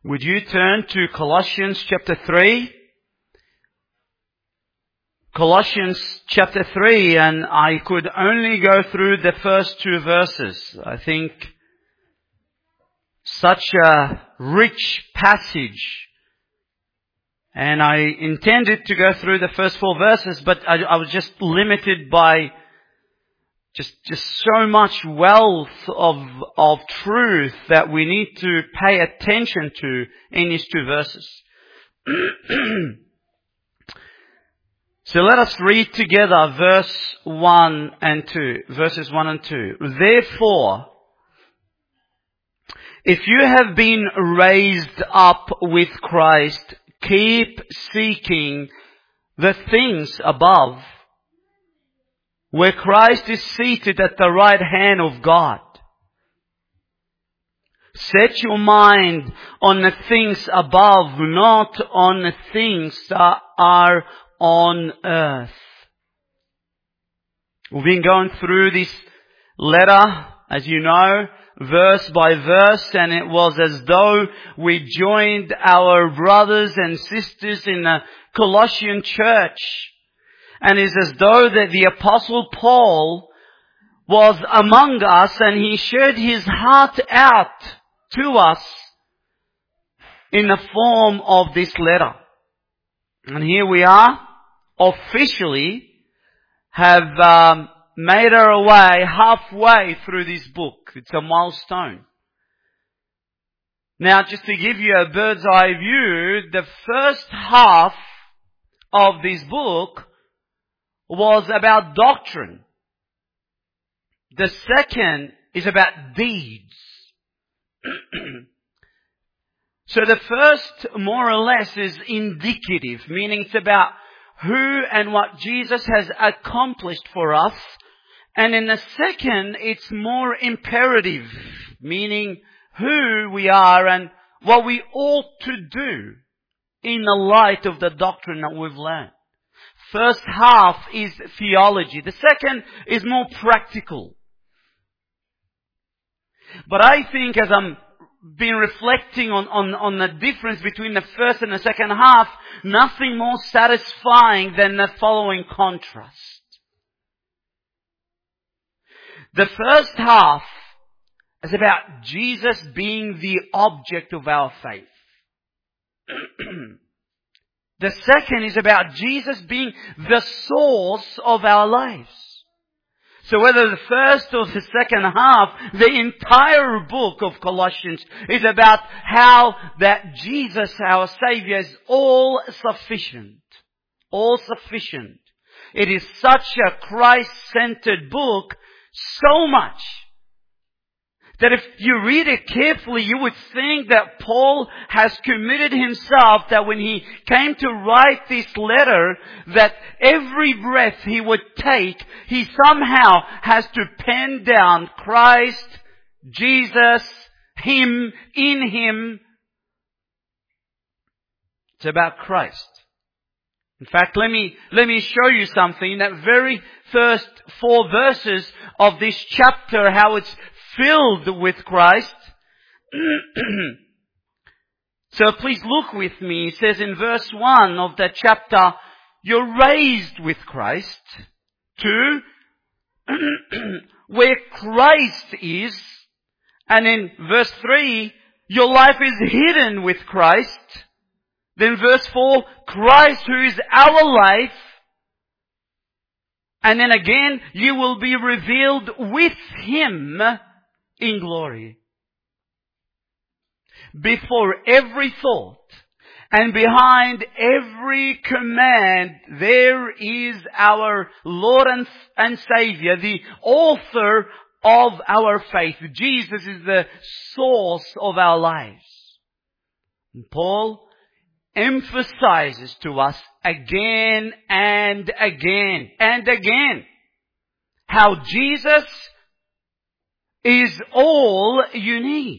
Would you turn to Colossians chapter 3? Colossians chapter 3, and I could only go through the first two verses. I think such a rich passage. And I intended to go through the first 4 verses, but I was just limited by just so much wealth of truth that we need to pay attention to in these 2 verses. So let us read together verses 1 and 2. Therefore, if you have been raised up with Christ, keep seeking the things above, where Christ is seated at the right hand of God. Set your mind on the things above, not on the things that are on earth. We've been going through this letter, as you know, verse by verse, and it was as though we joined our brothers and sisters in the Colossian church. And it's as though that the Apostle Paul was among us and he shared his heart out to us in the form of this letter. And here we are, officially have made our way halfway through this book. It's a milestone. Now, just to give you a bird's eye view, the first half of this book was about doctrine. The second is about deeds. So the first, more or less, is indicative, meaning it's about who and what Jesus has accomplished for us. And in the second, it's more imperative, meaning who we are and what we ought to do in the light of the doctrine that we've learned. First half is theology. The second is more practical. But I think as I'm been reflecting on the difference between the first and the second half, nothing more satisfying than the following contrast. The first half is about Jesus being the object of our faith. The second is about Jesus being the source of our lives. So whether the first or the second half, the entire book of Colossians is about how that Jesus, our Savior, is all sufficient. All sufficient. It is such a Christ-centered book, so much that if you read it carefully, you would think that Paul has committed himself, that when he came to write this letter, that every breath he would take, he somehow has to pen down Christ, Jesus, Him, in Him. It's about Christ. In fact, let me show you something. In that very first 4 verses of this chapter, how it's filled with Christ. So please look with me. It says in verse 1 of that chapter, you're raised with Christ to where Christ is. And in verse 3, your life is hidden with Christ. Then verse 4, Christ who is our life. And then again, you will be revealed with Him in glory. Before every thought and behind every command, there is our Lord and Savior, the author of our faith. Jesus is the source of our lives. And Paul emphasizes to us again and again and again how Jesus is all you need.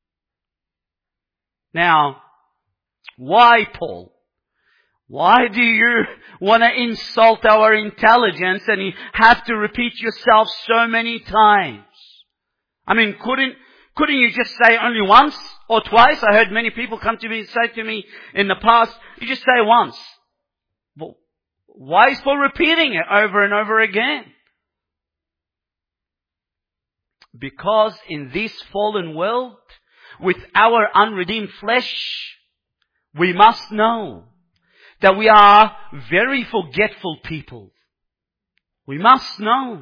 Now, why, Paul? Why do you want to insult our intelligence and you have to repeat yourself so many times? I mean, Couldn't you just say only once or twice? I heard many people come to me and say to me in the past, you just say once. Well, why is Paul repeating it over and over again? Because in this fallen world, with our unredeemed flesh, we must know that we are very forgetful people. We must know.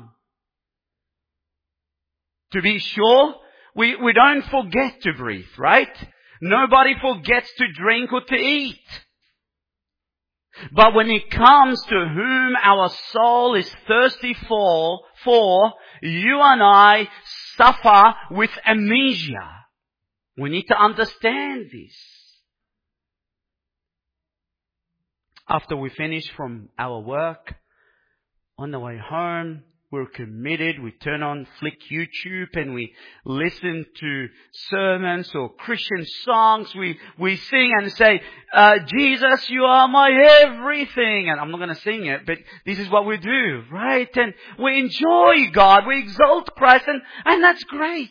To be sure, we don't forget to breathe, right? Nobody forgets to drink or to eat. But when it comes to whom our soul is thirsty for, you and I suffer with amnesia. We need to understand this. After we finish from our work, on the way home, we're committed. We turn on Flick YouTube and we listen to sermons or Christian songs. We sing and say, Jesus, you are my everything. And I'm not going to sing it, but this is what we do, right? And we enjoy God. We exalt Christ and that's great.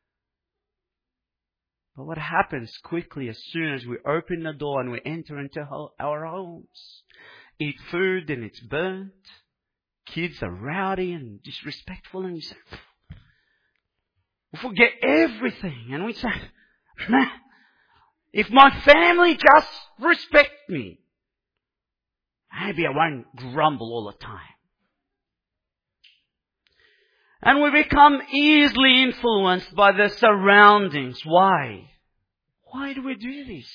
But what happens quickly as soon as we open the door and we enter into our homes? Eat food and it's burnt. Kids are rowdy and disrespectful, and we say, we forget everything. And we say, man, if my family just respect me, maybe I won't grumble all the time. And we become easily influenced by the surroundings. Why? Why do we do this?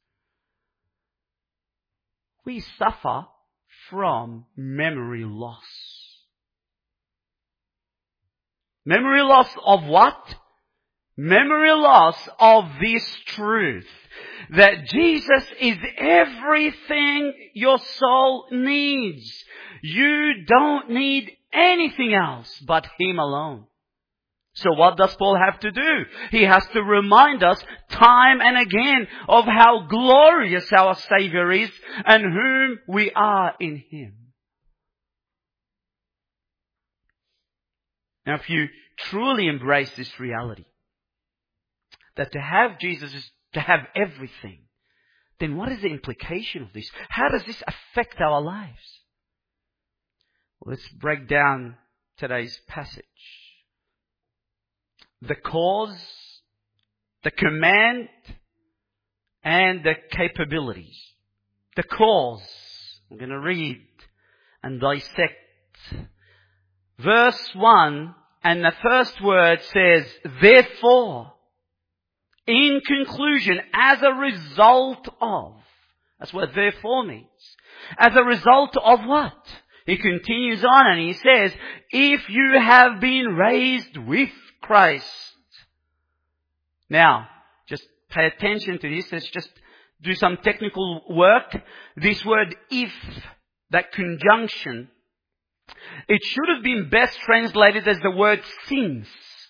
We suffer from memory loss. Memory loss of what? Memory loss of this truth. That Jesus is everything your soul needs. You don't need anything else but Him alone. So what does Paul have to do? He has to remind us time and again of how glorious our Savior is and whom we are in Him. Now if you truly embrace this reality, that to have Jesus is to have everything, then what is the implication of this? How does this affect our lives? Well, let's break down today's passage. The cause, the command, and the capabilities. The cause. I'm going to read and dissect. Verse 1, and the first word says, therefore, in conclusion, as a result of. That's what therefore means. As a result of what? He continues on and he says, if you have been raised with Christ. Now, just pay attention to this. Let's just do some technical work. This word if, that conjunction, it should have been best translated as the word since.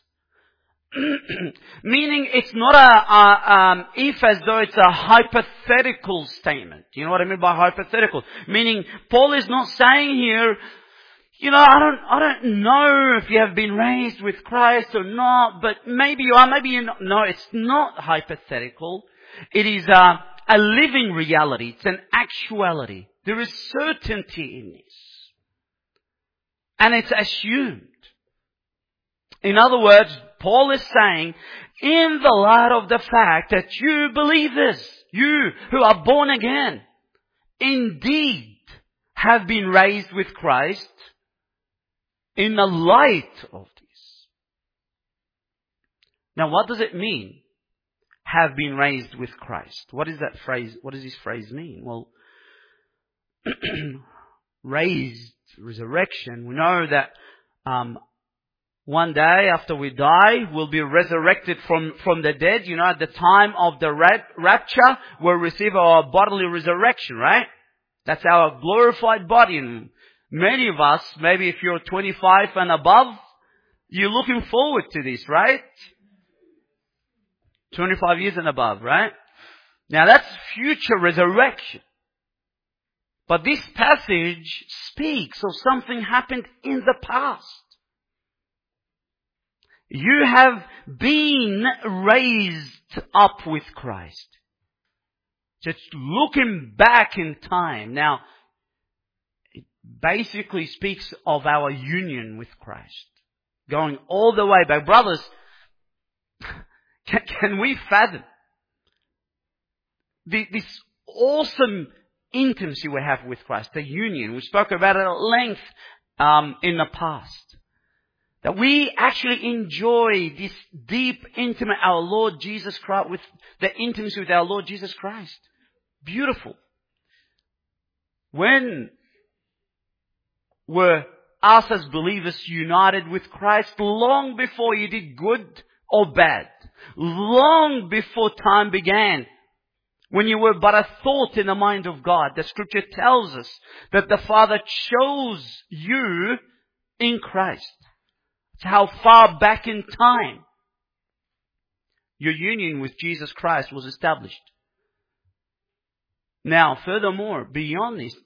Meaning it's not a if as though it's a hypothetical statement. You know what I mean by hypothetical? Meaning Paul is not saying here, I don't know if you have been raised with Christ or not, but maybe you are, maybe you're not. No, it's not hypothetical. It is a living reality. It's an actuality. There is certainty in this. And it's assumed. In other words, Paul is saying, in the light of the fact that you believers, you who are born again, indeed have been raised with Christ, in the light of this. Now what does it mean? Have been raised with Christ. What is that phrase? What does this phrase mean? Well, raised, resurrection. We know that one day after we die, we'll be resurrected from the dead. At the time of the rapture, we'll receive our bodily resurrection, right? That's our glorified body. And many of us, maybe if you're 25 and above, you're looking forward to this, right? 25 years and above, right? Now that's future resurrection. But this passage speaks of something happened in the past. You have been raised up with Christ. Just looking back in time. Now, it basically speaks of our union with Christ. Going all the way back. Brothers, can we fathom this awesome intimacy we have with Christ, the union? We spoke about it at length in the past. That we actually enjoy this deep, intimate, our Lord Jesus Christ, with the intimacy with our Lord Jesus Christ. Beautiful. When were us as believers united with Christ? Long before you did good or bad. Long before time began. When you were but a thought in the mind of God. The Scripture tells us that the Father chose you in Christ. It's how far back in time your union with Jesus Christ was established. Now, furthermore, beyond this,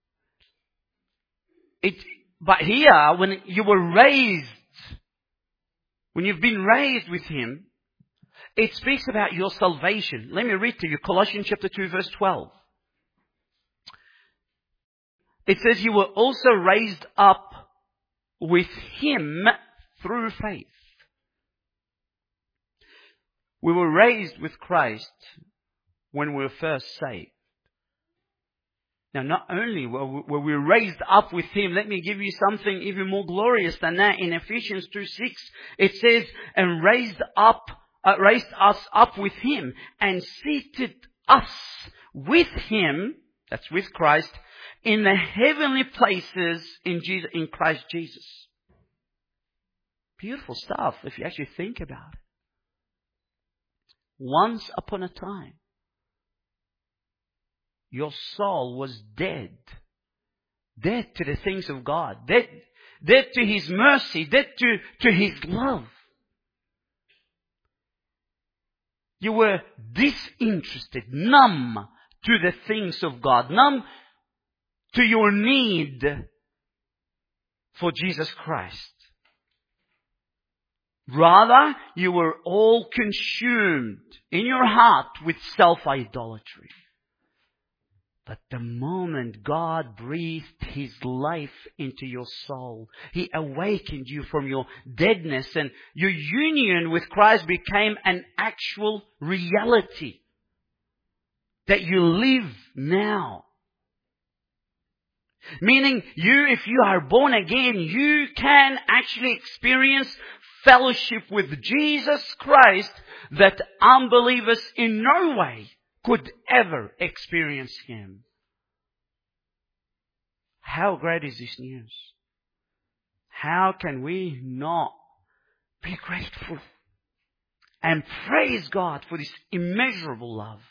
but here, when you were raised, when you've been raised with Him, it speaks about your salvation. Let me read to you Colossians chapter 2 verse 12. It says, you were also raised up with Him through faith. We were raised with Christ when we were first saved. Now, not only were we raised up with Him, let me give you something even more glorious than that. In Ephesians 2:6, it says, and raised us up with Him and seated us with Him, that's with Christ, in the heavenly places in Christ Jesus. Beautiful stuff if you actually think about it. Once upon a time, your soul was dead. Dead to the things of God. Dead to His mercy. Dead to His love. You were disinterested, numb to the things of God. Numb to your need for Jesus Christ. Rather, you were all consumed in your heart with self-idolatry. But the moment God breathed His life into your soul, He awakened you from your deadness, and your union with Christ became an actual reality that you live now. Meaning, if you are born again, you can actually experience fellowship with Jesus Christ that unbelievers in no way could ever experience Him. How great is this news? How can we not be grateful and praise God for this immeasurable love?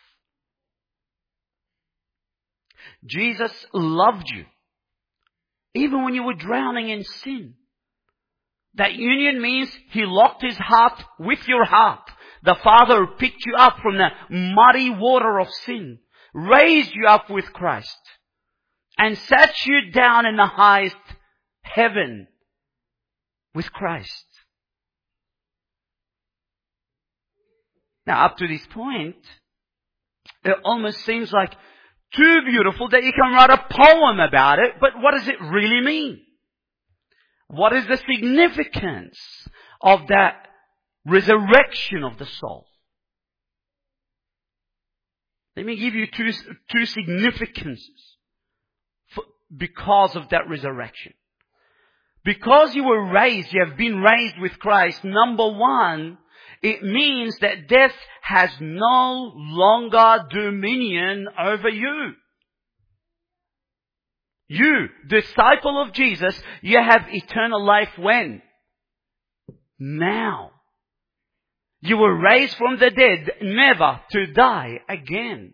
Jesus loved you even when you were drowning in sin. That union means He locked His heart with your heart. The Father picked you up from the muddy water of sin, raised you up with Christ, and sat you down in the highest heaven with Christ. Now, up to this point, it almost seems like too beautiful that you can write a poem about it, but what does it really mean? What is the significance of that resurrection of the soul? Let me give you two significances because of that resurrection. Because you were raised, you have been raised with Christ. Number one, it means that death has no longer dominion over you. You, disciple of Jesus, you have eternal life when? Now. You were raised from the dead, never to die again.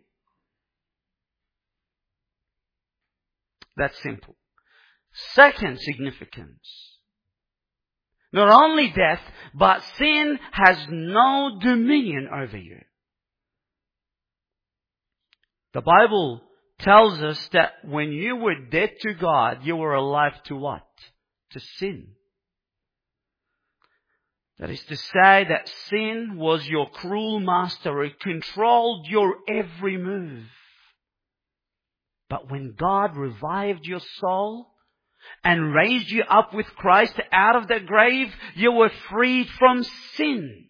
That's simple. Second significance. Not only death, but sin has no dominion over you. The Bible tells us that when you were dead to God, you were alive to what? To sin. That is to say that sin was your cruel master. It controlled your every move. But when God revived your soul and raised you up with Christ out of the grave, you were freed from sin.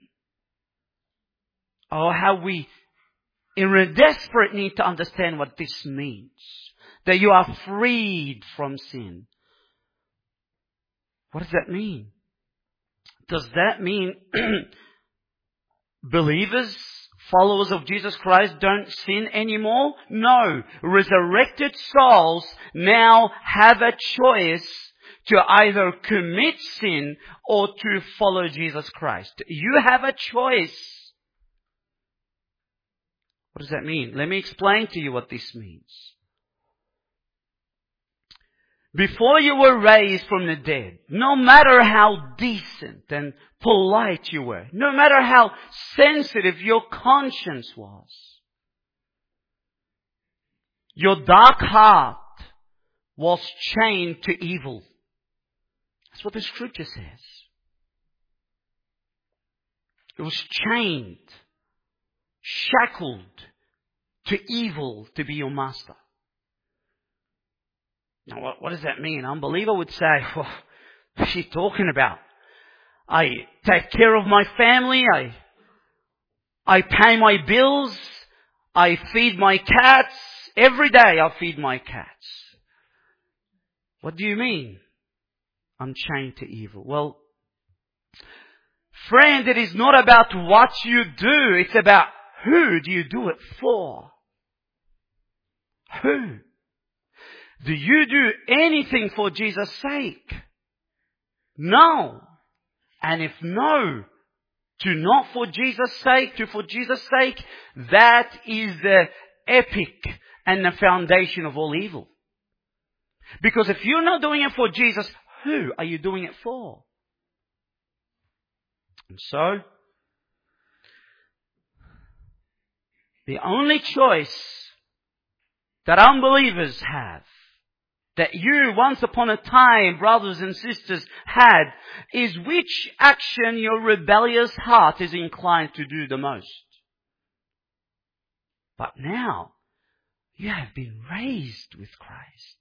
Oh, how we in a desperate need to understand what this means. That you are freed from sin. What does that mean? Does that mean believers, followers of Jesus Christ, don't sin anymore? No. Resurrected souls now have a choice to either commit sin or to follow Jesus Christ. You have a choice. What does that mean? Let me explain to you what this means. Before you were raised from the dead, no matter how decent and polite you were, no matter how sensitive your conscience was, your dark heart was chained to evil. That's what the Scripture says. It was chained, shackled to evil to be your master. Now, what does that mean? An unbeliever would say, well, what's she talking about? I take care of my family. I pay my bills. I feed my cats. Every day I feed my cats. What do you mean? I'm chained to evil. Well, friend, it is not about what you do. It's about who do you do it for? Who? Do you do anything for Jesus' sake? No. And if no, to not for Jesus' sake, to for Jesus' sake, that is the epic and the foundation of all evil. Because if you're not doing it for Jesus, who are you doing it for? And so, the only choice that unbelievers have, that you once upon a time, brothers and sisters, had, is which action your rebellious heart is inclined to do the most. But now, you have been raised with Christ.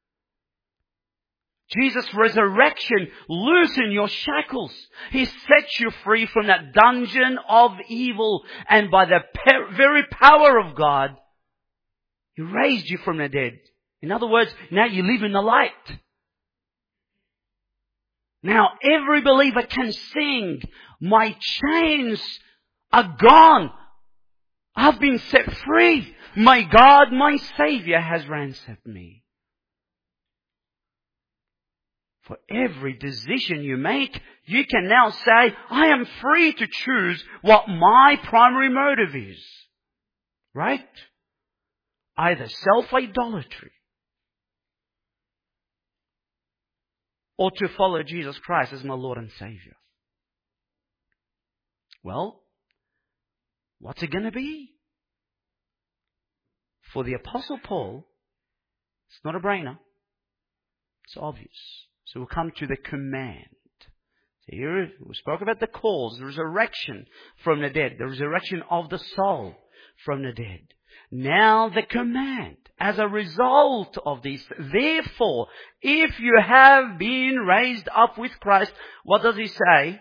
Jesus' resurrection loosened your shackles. He set you free from that dungeon of evil, and by the very power of God, He raised you from the dead. In other words, now you live in the light. Now every believer can sing, my chains are gone. I've been set free. My God, my Savior has ransomed me. For every decision you make, you can now say, I am free to choose what my primary motive is. Right? Either self-idolatry or to follow Jesus Christ as my Lord and Savior. Well, what's it going to be? For the Apostle Paul, it's not a brainer. It's obvious. So we'll come to the command. So here we spoke about the cause, the resurrection from the dead, the resurrection of the soul from the dead. Now the command. As a result of this, therefore, if you have been raised up with Christ, what does He say?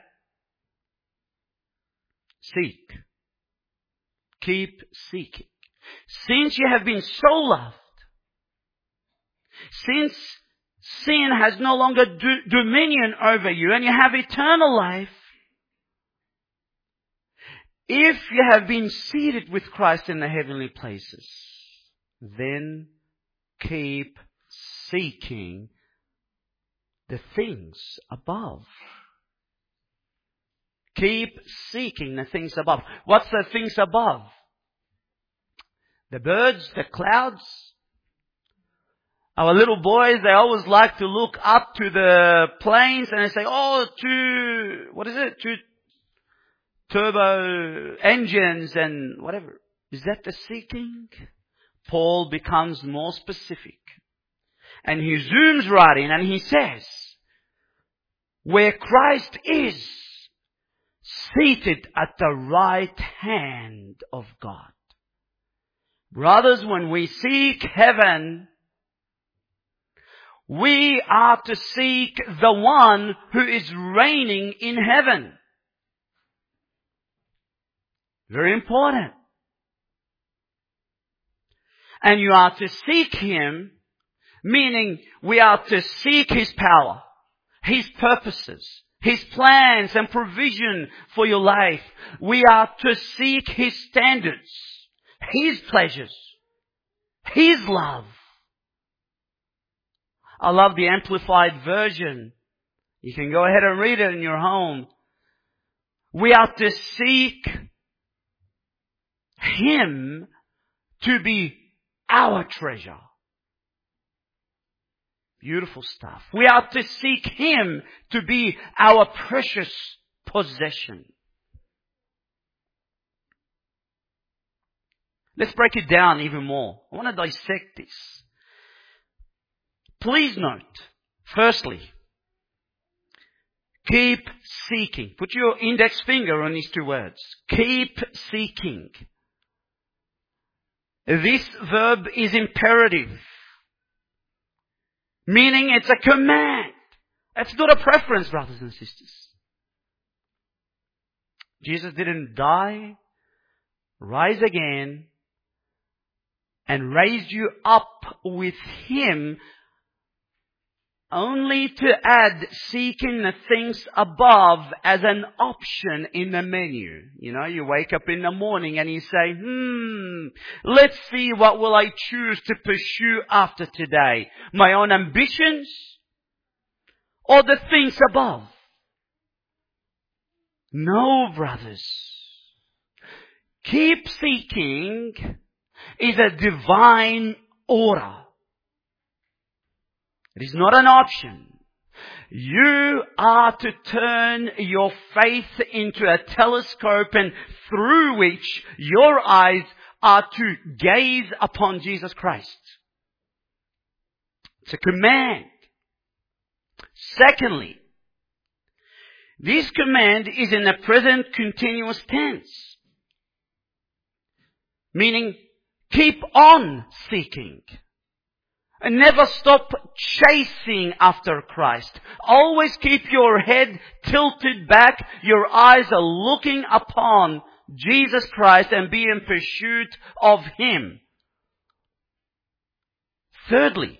Seek. Keep seeking. Since you have been so loved, since sin has no longer dominion over you and you have eternal life, if you have been seated with Christ in the heavenly places, then keep seeking the things above. Keep seeking the things above. What's the things above? The birds, the clouds. Our little boys, they always like to look up to the planes and they say, two turbo engines and whatever. Is that the seeking? Paul becomes more specific. And he zooms right in and he says, where Christ is, seated at the right hand of God. Brothers, when we seek heaven, we are to seek the one who is reigning in heaven. Very important. And you are to seek Him, meaning we are to seek His power, His purposes, His plans and provision for your life. We are to seek His standards, His pleasures, His love. I love the Amplified Version. You can go ahead and read it in your home. We are to seek Him to be our treasure. Beautiful stuff. We are to seek Him to be our precious possession. Let's break it down even more. I want to dissect this. Please note, firstly, keep seeking. Put your index finger on these two words. Keep seeking. This verb is imperative, meaning it's a command. It's not a preference, brothers and sisters. Jesus didn't die, rise again, and raise you up with Him only to add seeking the things above as an option in the menu. You know, you wake up in the morning and you say, let's see what will I choose to pursue after today. My own ambitions or the things above? No, brothers. Keep seeking is a divine order. It is not an option. You are to turn your faith into a telescope and through which your eyes are to gaze upon Jesus Christ. It's a command. Secondly, this command is in the present continuous tense, meaning keep on seeking. And never stop chasing after Christ. Always keep your head tilted back. Your eyes are looking upon Jesus Christ and be in pursuit of Him. Thirdly,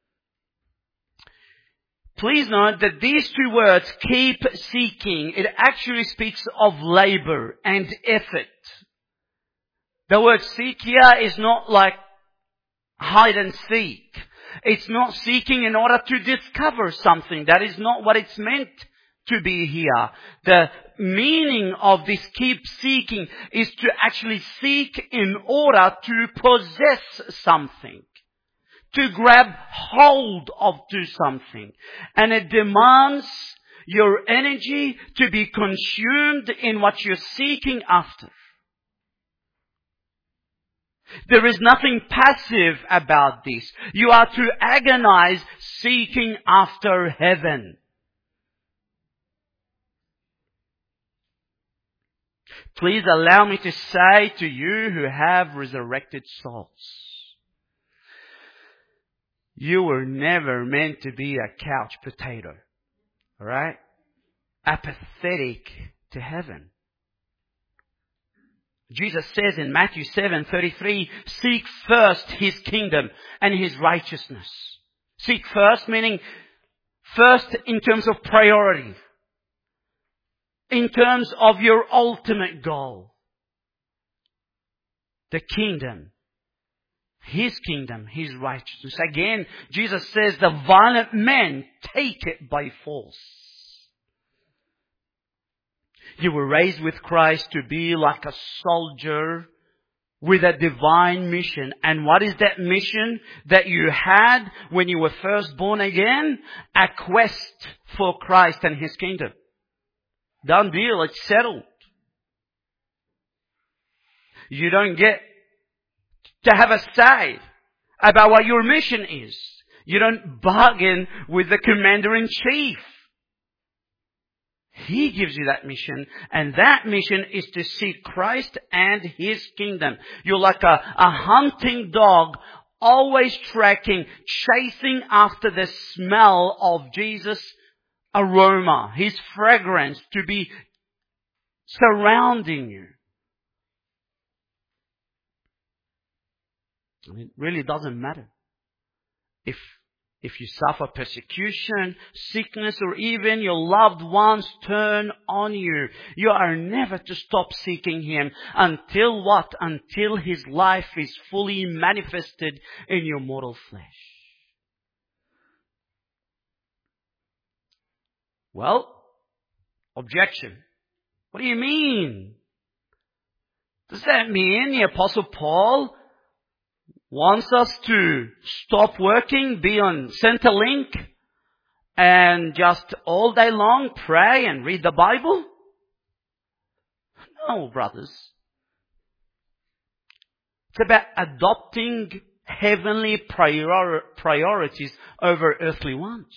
please note that these two words, keep seeking, it actually speaks of labor and effort. The word seek here is not like hide and seek. It's not seeking in order to discover something. That is not what it's meant to be here. The meaning of this keep seeking is to actually seek in order to possess something, to grab hold of to something. And it demands your energy to be consumed in what you're seeking after. There is nothing passive about this. You are to agonize seeking after heaven. Please allow me to say to you who have resurrected souls, you were never meant to be a couch potato. Alright? Apathetic to heaven. Jesus says in Matthew 7:33, seek first His kingdom and His righteousness. Seek first, meaning first in terms of priority. In terms of your ultimate goal. The kingdom. His kingdom, His righteousness. Again, Jesus says the violent men take it by force. You were raised with Christ to be like a soldier with a divine mission. And what is that mission that you had when you were first born again? A quest for Christ and His kingdom. Done deal, it's settled. You don't get to have a say about what your mission is. You don't bargain with the commander-in-chief. He gives you that mission, and that mission is to seek Christ and His kingdom. You're like a hunting dog, always tracking, chasing after the smell of Jesus' aroma, His fragrance to be surrounding you. And it really doesn't matter if you suffer persecution, sickness, or even your loved ones turn on you. You are never to stop seeking Him until what? Until His life is fully manifested in your mortal flesh. Well, objection. What do you mean? Does that mean the Apostle Paul wants us to stop working, be on Centrelink, and just all day long pray and read the Bible? No, brothers. It's about adopting heavenly priorities over earthly ones.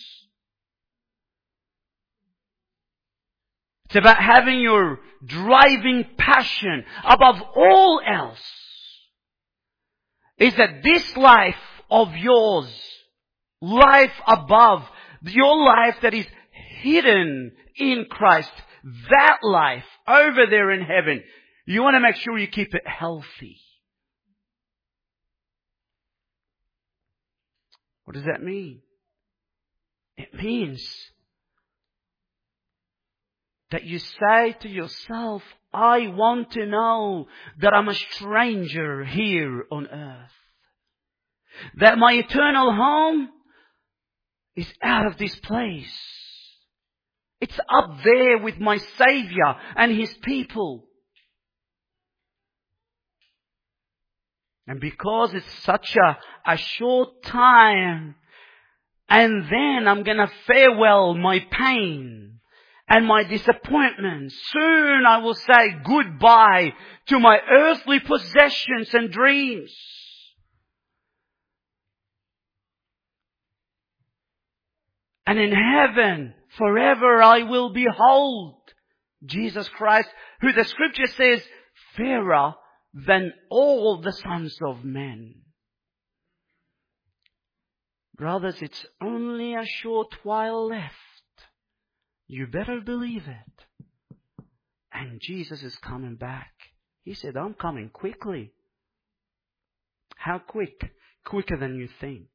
It's about having your driving passion above all else is that this life of yours, life above, your life that is hidden in Christ, that life over there in heaven, you want to make sure you keep it healthy. What does that mean? It means that you say to yourself, I want to know that I'm a stranger here on earth. That my eternal home is out of this place. It's up there with my Savior and His people. And because it's such a short time, and then I'm going to farewell my pain and my disappointment. Soon I will say goodbye to my earthly possessions and dreams. And in heaven, forever I will behold Jesus Christ, who the Scripture says, fairer than all the sons of men. Brothers, it's only a short while left. You better believe it. And Jesus is coming back. He said, I'm coming quickly. How quick? Quicker than you think.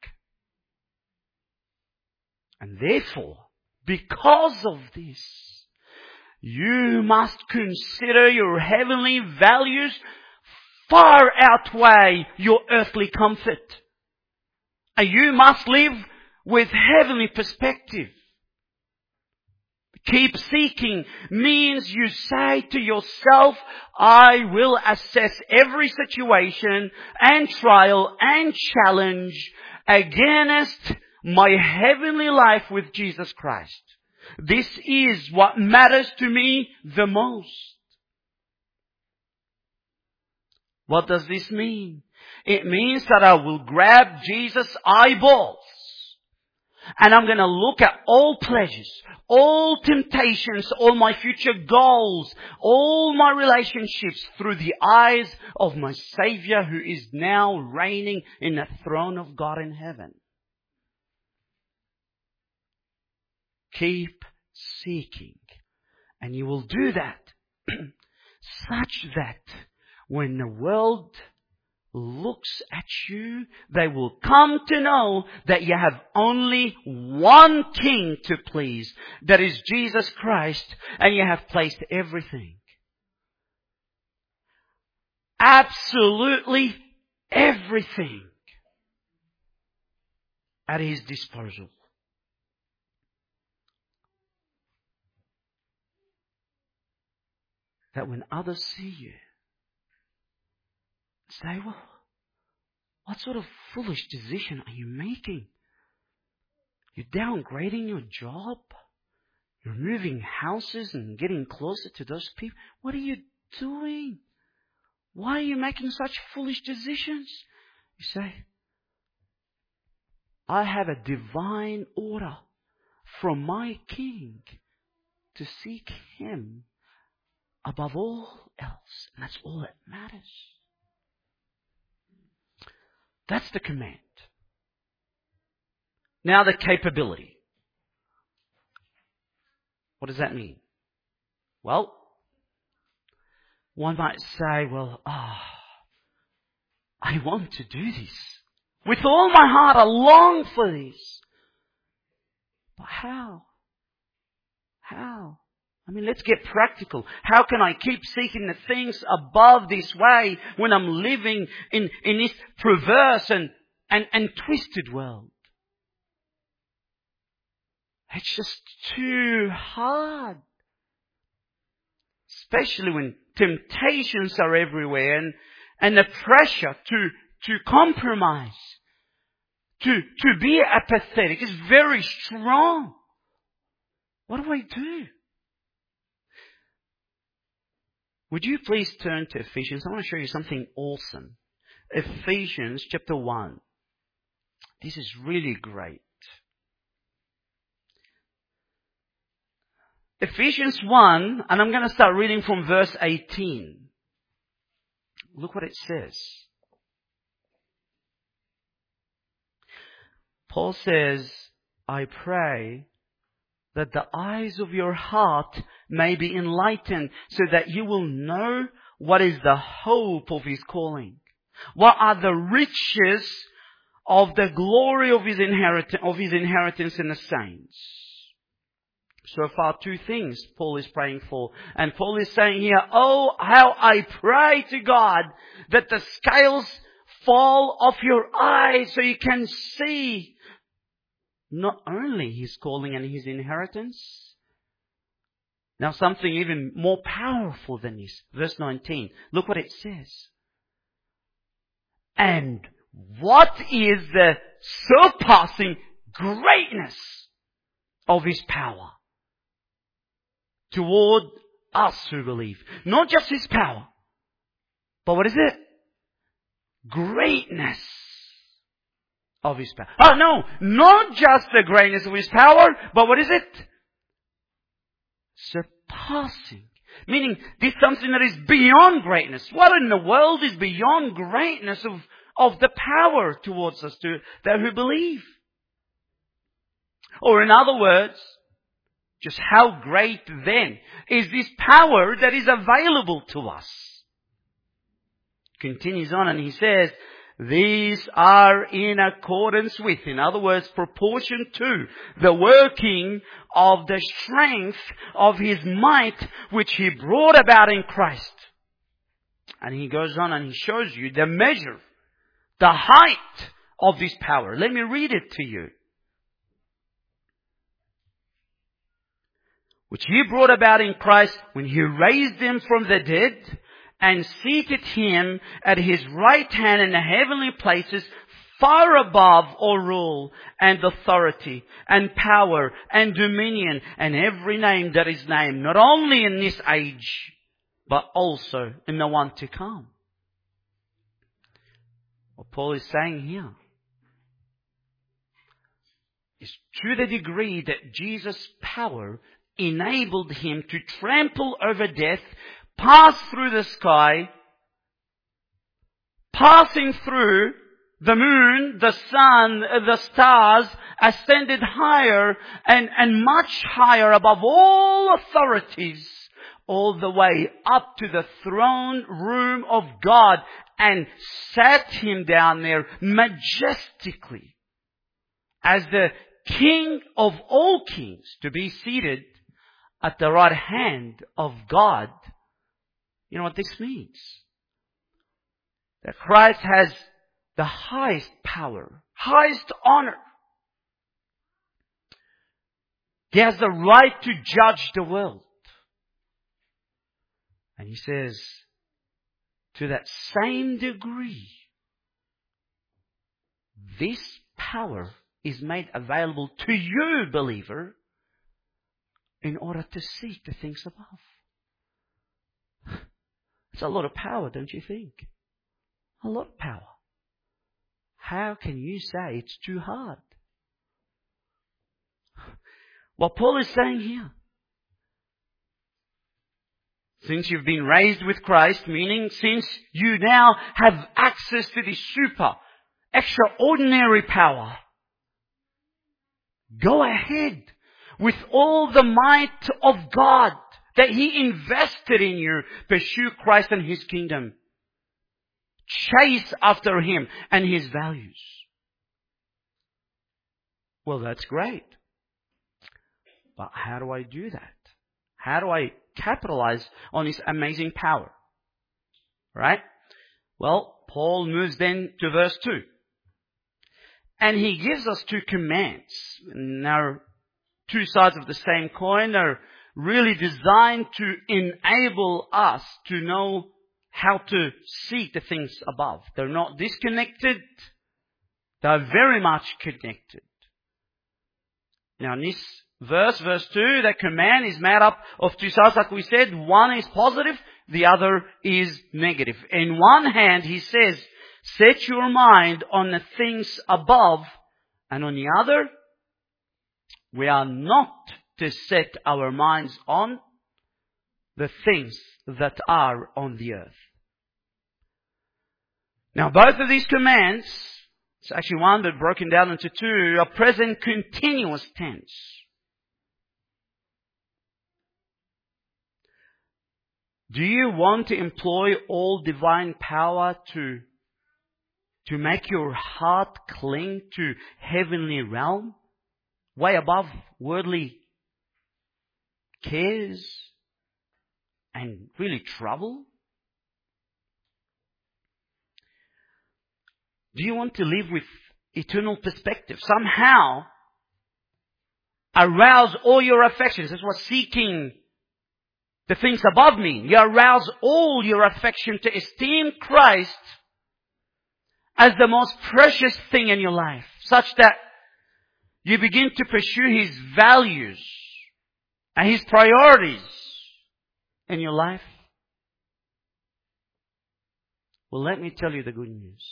And therefore, because of this, you must consider your heavenly values far outweigh your earthly comfort. And you must live with heavenly perspective. Keep seeking means you say to yourself, I will assess every situation and trial and challenge against my heavenly life with Jesus Christ. This is what matters to me the most. What does this mean? It means that I will grab Jesus' eyeballs. And I'm going to look at all pleasures, all temptations, all my future goals, all my relationships through the eyes of my Savior who is now reigning in the throne of God in heaven. Keep seeking. And you will do that such that when the world looks at you, they will come to know that you have only one King to please. That is Jesus Christ. And you have placed everything. Absolutely everything at His disposal. That when others see you, say, well, what sort of foolish decision are you making? You're downgrading your job. You're moving houses and getting closer to those people. What are you doing? Why are you making such foolish decisions? You say, I have a divine order from my King to to seek Him above all else. And that's all that matters. That's the command. Now the capability. What does that mean? Well, one might say, I want to do this. With all my heart, I long for this. But how? How? I mean, let's get practical. How can I keep seeking the things above this way when I'm living in this perverse and twisted world? It's just too hard. Especially when temptations are everywhere and the pressure to compromise, to be apathetic is very strong. What do I do? Would you please turn to Ephesians? I want to show you something awesome. Ephesians chapter 1. This is really great. Ephesians 1, and I'm going to start reading from verse 18. Look what it says. Paul says, I pray that the eyes of your heart may be enlightened so that you will know what is the hope of His calling. What are the riches of the glory of His inheritance in the saints. So far, two things Paul is praying for. And Paul is saying here, oh, how I pray to God that the scales fall off your eyes so you can see not only His calling and His inheritance. Now something even more powerful than this. Verse 19. Look what it says. And what is the surpassing greatness of His power toward us who believe? Not just His power, but what is it? Greatness of His power. Oh no, not just the greatness of His power, but what is it? Surpassing. Meaning, this is something that is beyond greatness. What in the world is beyond greatness of the power towards us that who believe? Or in other words, just how great then is this power that is available to us? Continues on and he says, these are in accordance with, in other words, proportion to the working of the strength of His might, which He brought about in Christ. And he goes on and he shows you the measure, the height of this power. Let me read it to you. Which He brought about in Christ when He raised Him from the dead and seated Him at His right hand in the heavenly places, far above all rule and authority and power and dominion and every name that is named, not only in this age, but also in the one to come. What Paul is saying here is to the degree that Jesus' power enabled Him to trample over death, pass through the sky, passing through the moon, the sun, the stars, ascended higher and much higher above all authorities, all the way up to the throne room of God, and sat Him down there majestically as the King of all kings, to be seated at the right hand of God. You know what this means? That Christ has the highest power, highest honor. He has the right to judge the world. And He says, to that same degree, this power is made available to you, believer, in order to seek the things above. It's a lot of power, don't you think? A lot of power. How can you say it's too hard? What Paul is saying here Since you've been raised with Christ, meaning since you now have access to this extraordinary power, go ahead with all the might of God that He invested in you. Pursue Christ and His kingdom. Chase after Him and His values. Well, that's great. But how do I do that? How do I capitalize on His amazing power? Right? Well, Paul moves then to verse 2. And he gives us two commands. Now, two sides of the same coin are really designed to enable us to know how to seek the things above. They're not disconnected. They're very much connected. Now, in this verse 2, that command is made up of two sides, like we said. One is positive, the other is negative. In one hand, he says, set your mind on the things above, and on the other, we are not to set our minds on the things that are on the earth. Now, both of these commands, it's actually one but broken down into two, are present continuous tense. Do you want to employ all divine power to make your heart cling to heavenly realm, way above worldly cares and really trouble? Do you want to live with eternal perspective? Somehow arouse all your affections. That's what seeking the things above mean. You arouse all your affection to esteem Christ as the most precious thing in your life, such that you begin to pursue His values and His priorities in your life. Well, let me tell you the good news.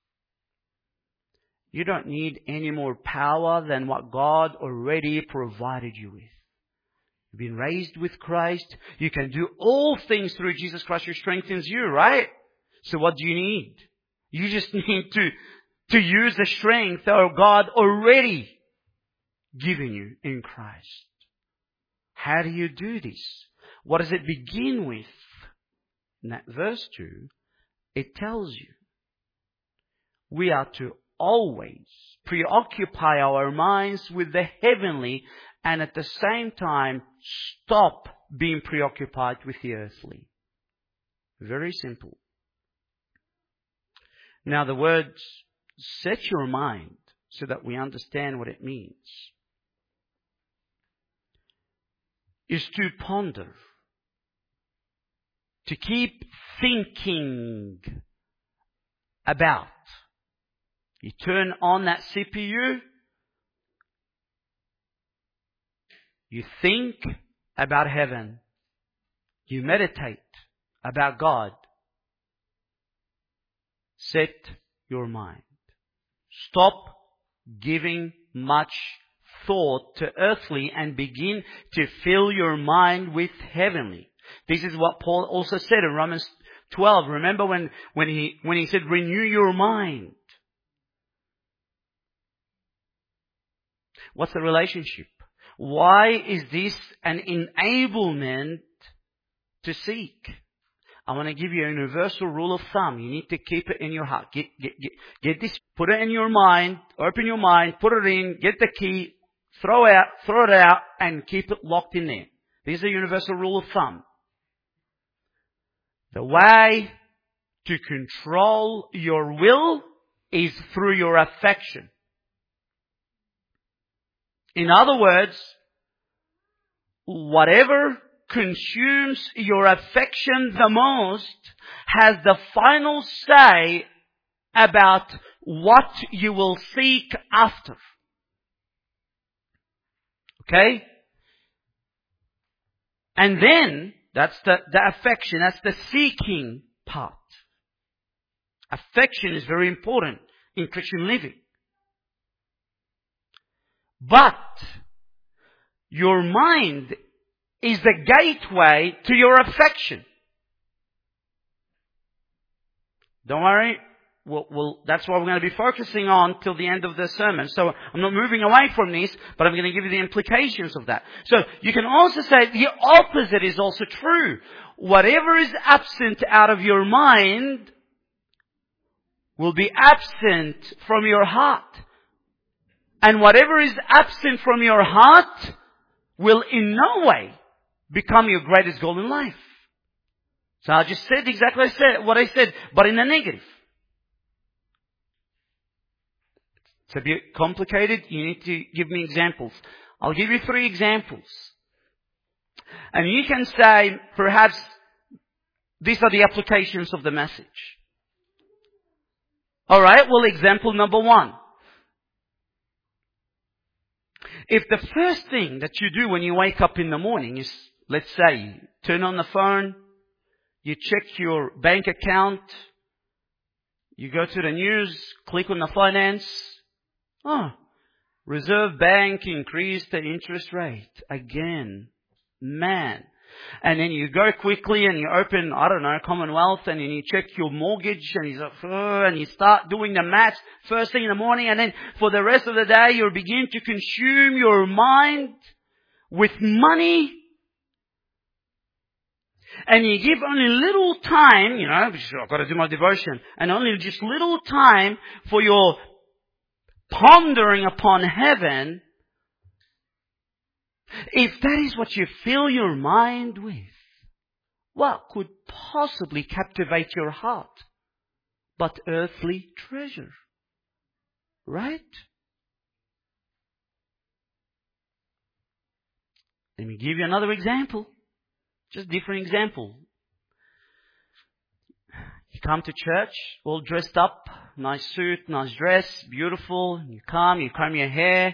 You don't need any more power than what God already provided you with. You've been raised with Christ. You can do all things through Jesus Christ who strengthens you, right? So what do you need? You just need to use the strength that God already given you in Christ. How do you do this? What does it begin with? In that verse 2, it tells you we are to always preoccupy our minds with the heavenly and at the same time stop being preoccupied with the earthly. Very simple. Now the words set your mind so that we understand what it means is to ponder, to keep thinking about. You turn on that CPU, you think about heaven, you meditate about God. Set your mind. Stop giving much thought to earthly and begin to fill your mind with heavenly. This is what Paul also said in Romans 12. Remember when he said, renew your mind. What's the relationship? Why is this an enablement to seek? I want to give you a universal rule of thumb. You need to keep it in your heart. Get this, put it in your mind, open your mind, put it in, get the key, throw it out, and keep it locked in there. This is a universal rule of thumb. The way to control your will is through your affection. In other words, whatever consumes your affection the most has the final say about what you will seek after. Okay? And then, that's the affection, that's the seeking part. Affection is very important in Christian living. But your mind is the gateway to your affection. Don't worry. That's what we're going to be focusing on till the end of the sermon. So I'm not moving away from this, but I'm going to give you the implications of that. So you can also say the opposite is also true. Whatever is absent out of your mind will be absent from your heart. And whatever is absent from your heart will in no way become your greatest goal in life. So I just said exactly what I said, but in a negative. It's a bit complicated. You need to give me examples. I'll give you 3 examples. And you can say, perhaps, these are the applications of the message. Alright, well, example number 1. If the first thing that you do when you wake up in the morning is, let's say, you turn on the phone, you check your bank account, you go to the news, click on the finance, Reserve Bank increased the interest rate again. Man. And then you go quickly and you open, Commonwealth, and then you check your mortgage and you start doing the maths first thing in the morning, and then for the rest of the day you begin to consume your mind with money. And you give only little time, I've got to do my devotion, and only just little time for your pondering upon heaven. If that is what you fill your mind with, what could possibly captivate your heart but earthly treasure? Right? Let me give you another example. Just different example. You come to church, all dressed up, nice suit, nice dress, beautiful. You comb your hair.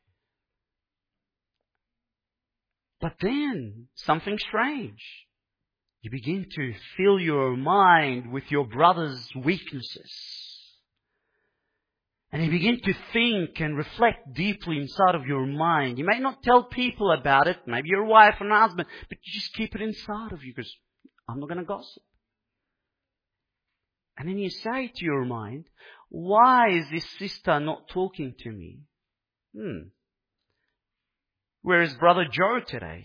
But then, something strange. You begin to fill your mind with your brother's weaknesses. And you begin to think and reflect deeply inside of your mind. You may not tell people about it, maybe your wife or husband, but you just keep it inside of you because I'm not going to gossip. And then you say to your mind, why is this sister not talking to me? Where is Brother Joe today?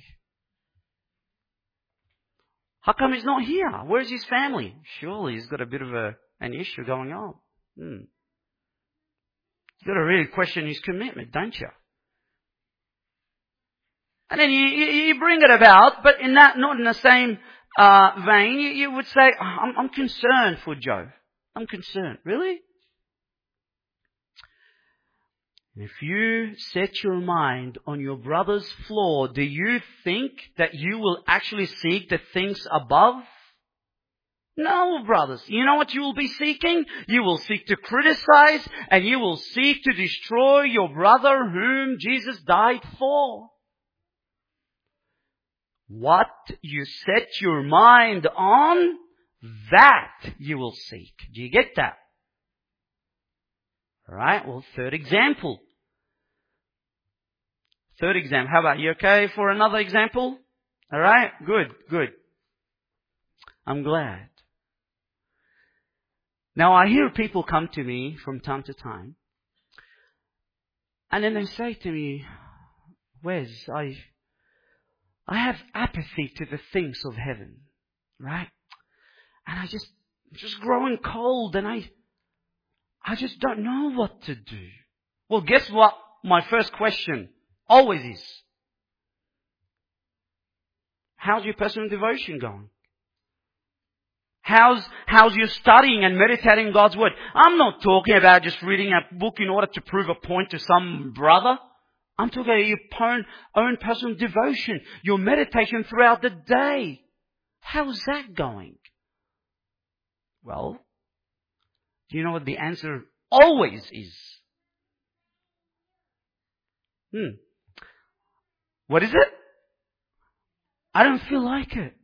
How come he's not here? Where's his family? Surely he's got a bit of an issue going on. You've got to really question his commitment, don't you? And then you bring it about, but not in the same vein. You would say, I'm concerned for Joe. I'm concerned. Really? If you set your mind on your brother's flaw, do you think that you will actually seek the things above? No, brothers. You know what you will be seeking? You will seek to criticize, and you will seek to destroy your brother whom Jesus died for. What you set your mind on, that you will seek. Do you get that? Alright, well, third example. How about you? Okay for another example? Alright, good. I'm glad. Now I hear people come to me from time to time, and then they say to me, Wes, I have apathy to the things of heaven, right? And I just growing cold, and I just don't know what to do. Well, guess what my first question always is? How's your personal devotion going? How's your studying and meditating God's Word? I'm not talking about just reading a book in order to prove a point to some brother. I'm talking about your own personal devotion, your meditation throughout the day. How's that going? Well, do you know what the answer always is? What is it? I don't feel like it.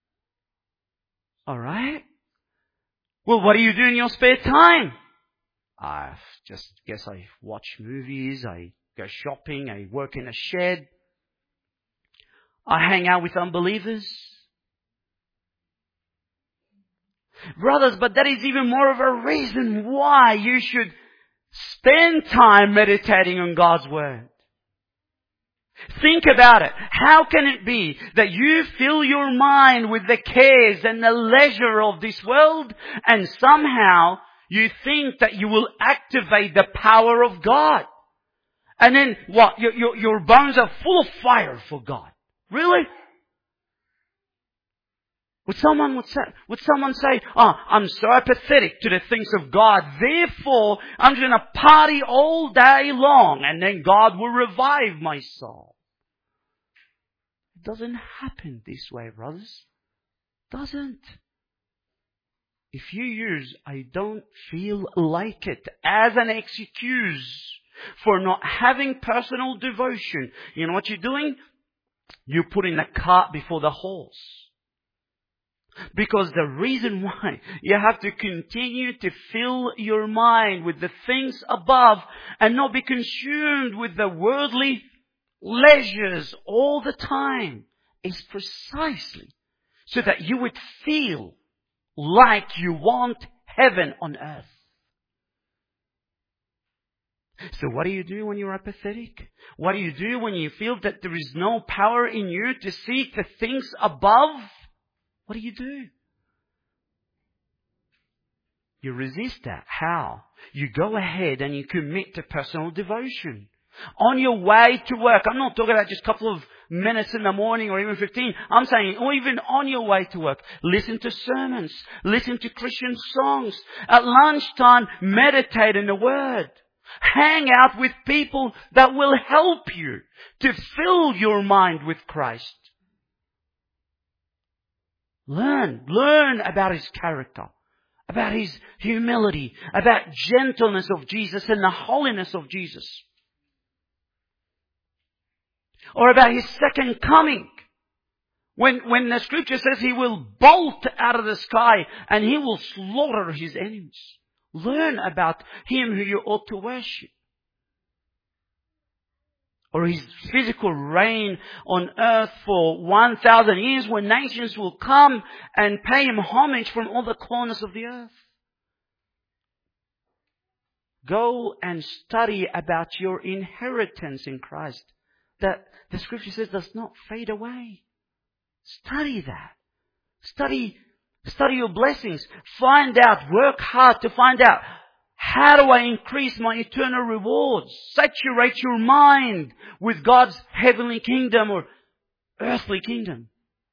Alright? Well, what do you do in your spare time? I just guess I watch movies, I go shopping, I work in a shed. I hang out with unbelievers. Brothers, but that is even more of a reason why you should spend time meditating on God's Word. Think about it. How can it be that you fill your mind with the cares and the leisure of this world, and somehow you think that you will activate the power of God? And then what? Your bones are full of fire for God. Really? Would someone say, oh, I'm so apathetic to the things of God, therefore I'm going to party all day long and then God will revive my soul? It doesn't happen this way, brothers. Doesn't. If you use "I don't feel like it" as an excuse for not having personal devotion, you know what you're doing? You're putting the cart before the horse. Because the reason why you have to continue to fill your mind with the things above and not be consumed with the worldly leisures all the time is precisely so that you would feel like you want heaven on earth. So what do you do when you're apathetic? What do you do when you feel that there is no power in you to seek the things above? What do? You resist that. How? You go ahead and you commit to personal devotion. On your way to work. I'm not talking about just a couple of minutes in the morning or even 15. I'm saying, or even on your way to work. Listen to sermons. Listen to Christian songs. At lunchtime, meditate in the Word. Hang out with people that will help you to fill your mind with Christ. Learn about His character, about His humility, about gentleness of Jesus and the holiness of Jesus. Or about His second coming. When the scripture says He will bolt out of the sky and He will slaughter His enemies. Learn about Him who you ought to worship. Or His physical reign on earth for 1,000 years when nations will come and pay Him homage from all the corners of the earth. Go and study about your inheritance in Christ. That the scripture says does not fade away. Study that. Study your blessings. Find out, work hard to find out, how do I increase my eternal rewards? Saturate your mind with God's heavenly kingdom or earthly kingdom.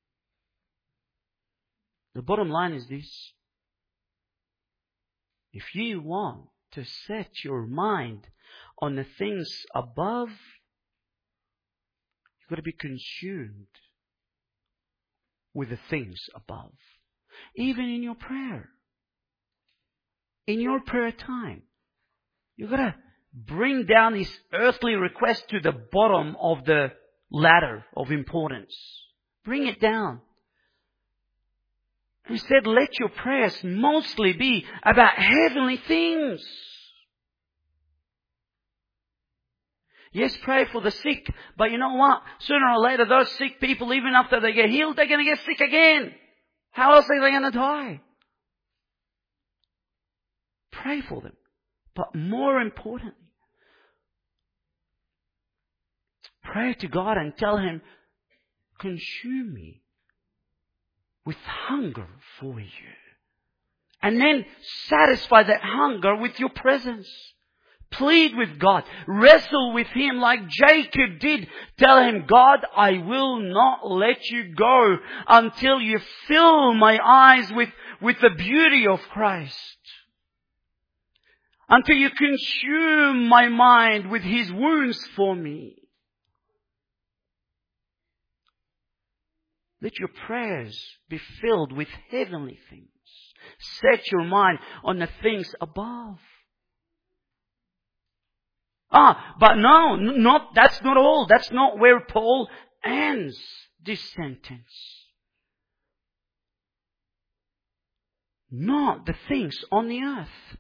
The bottom line is this. If you want to set your mind on the things above, you've got to be consumed with the things above. Even in your prayer. In your prayer time, you've got to bring down this earthly request to the bottom of the ladder of importance. Bring it down. Instead, let your prayers mostly be about heavenly things. Yes, pray for the sick, but you know what? Sooner or later, those sick people, even after they get healed, they're going to get sick again. How else are they going to die? Pray for them. But more importantly, pray to God and tell Him, consume me with hunger for you. And then satisfy that hunger with your presence. Plead with God. Wrestle with Him like Jacob did. Tell Him, God, I will not let you go until you fill my eyes with the beauty of Christ. Until you consume my mind with His wounds for me. Let your prayers be filled with heavenly things. Set your mind on the things above. But no, that's not all. That's not where Paul ends this sentence. Not the things on the earth.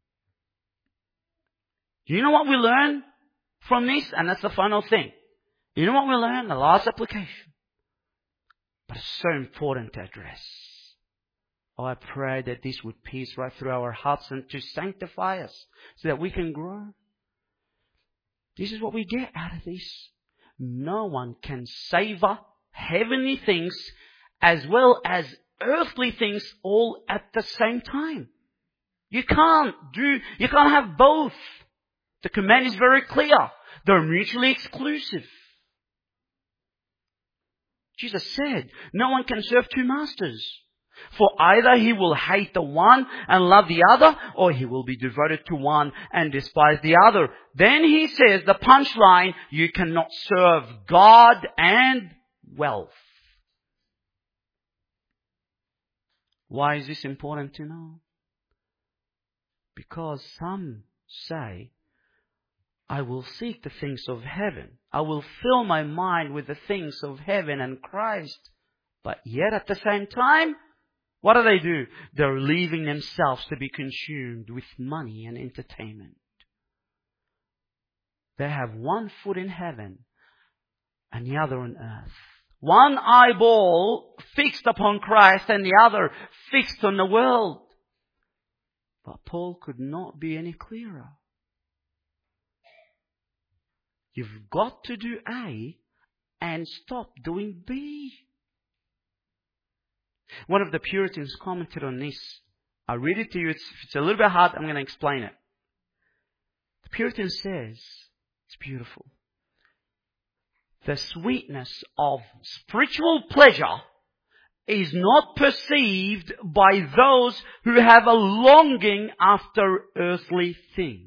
You know what we learn from this? And that's the final thing. You know what we learned? The last application. But it's so important to address. Oh, I pray that this would pierce right through our hearts and to sanctify us so that we can grow. This is what we get out of this. No one can savor heavenly things as well as earthly things all at the same time. You can't have both. The command is very clear. They're mutually exclusive. Jesus said, no one can serve two masters. For either he will hate the one and love the other, or he will be devoted to one and despise the other. Then he says, the punchline, you cannot serve God and wealth. Why is this important to know? Because some say, I will seek the things of heaven. I will fill my mind with the things of heaven and Christ. But yet at the same time, what do? They're leaving themselves to be consumed with money and entertainment. They have one foot in heaven and the other on earth. One eyeball fixed upon Christ and the other fixed on the world. But Paul could not be any clearer. You've got to do A and stop doing B. One of the Puritans commented on this. I'll read it to you. It's a little bit hard. I'm going to explain it. The Puritan says, it's beautiful. The sweetness of spiritual pleasure is not perceived by those who have a longing after earthly things.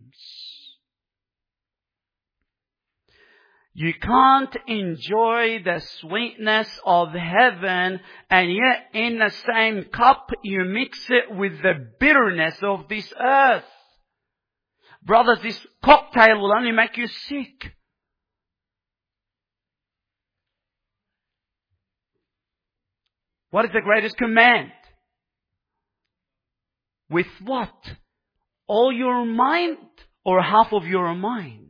You can't enjoy the sweetness of heaven and yet in the same cup you mix it with the bitterness of this earth. Brothers, this cocktail will only make you sick. What is the greatest command? With what? All your mind or half of your mind?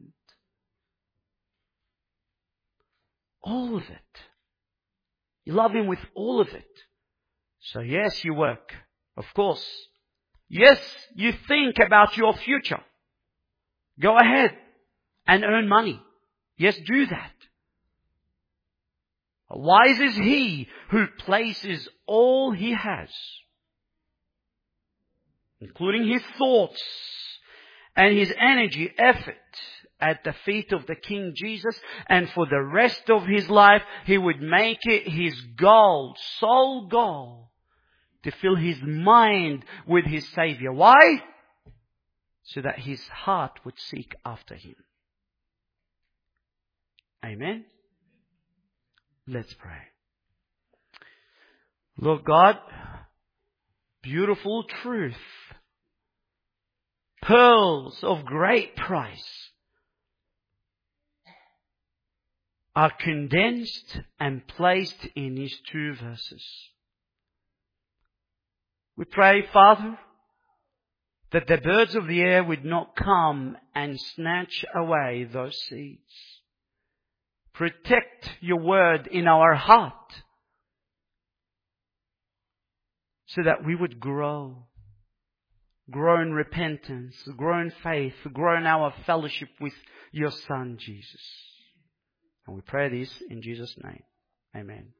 All of it. You love Him with all of it. So yes, you work. Of course. Yes, you think about your future. Go ahead and earn money. Yes, do that. Wise is he who places all he has, including his thoughts and his energy, effort, at the feet of the King Jesus, and for the rest of his life, he would make it his goal, sole goal, to fill his mind with his Savior. Why? So that his heart would seek after him. Amen? Let's pray. Lord God, beautiful truth, pearls of great price, are condensed and placed in these two verses. We pray, Father, that the birds of the air would not come and snatch away those seeds. Protect your word in our heart so that we would grow in repentance, grow in faith, grow in our fellowship with your Son, Jesus. And we pray this in Jesus' name. Amen.